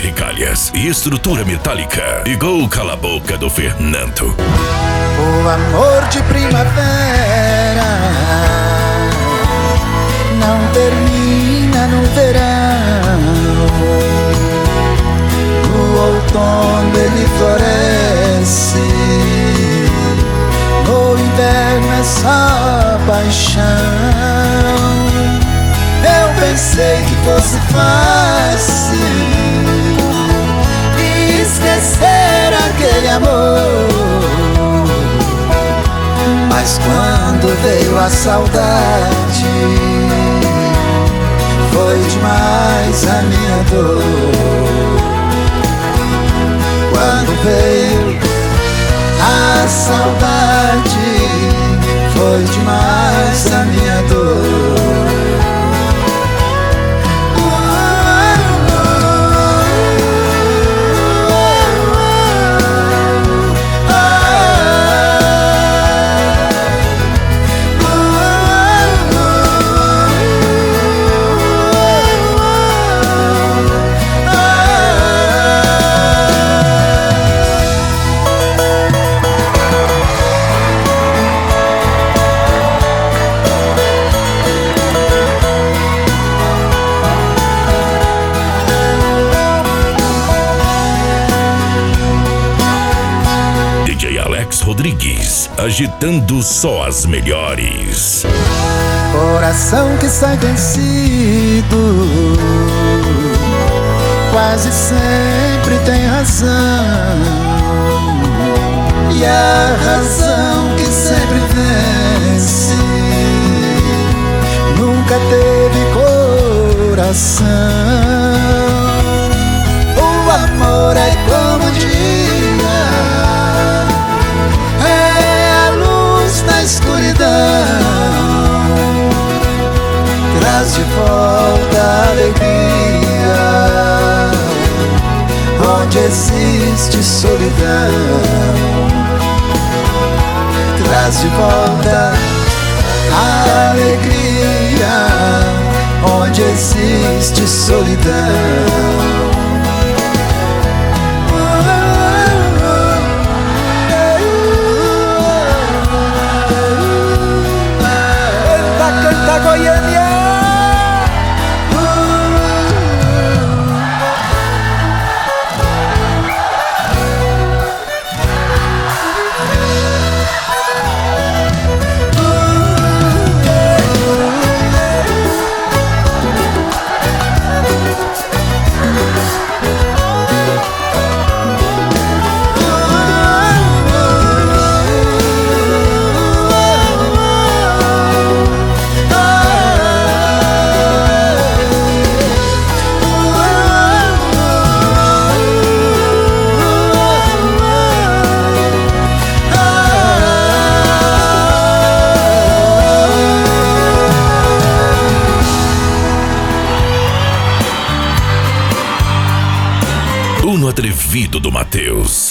relicárias e estrutura metálica. Igual Cala a Boca do Fernando. O amor de primavera não termina no verão. No outono ele floresce, no inverno é só paixão. Eu pensei que fosse fácil esquecer aquele amor, mas quando veio a saudade, foi demais a minha dor. Quando veio a saudade, foi demais a minha dor. Rodrigues, agitando só as melhores. Coração que sai vencido quase sempre tem razão, e a razão que sempre vence nunca teve coração. O amor é como um dia, na escuridão, traz de volta a alegria onde existe solidão. Traz de volta a alegria onde existe solidão. Atrevido do Matheus.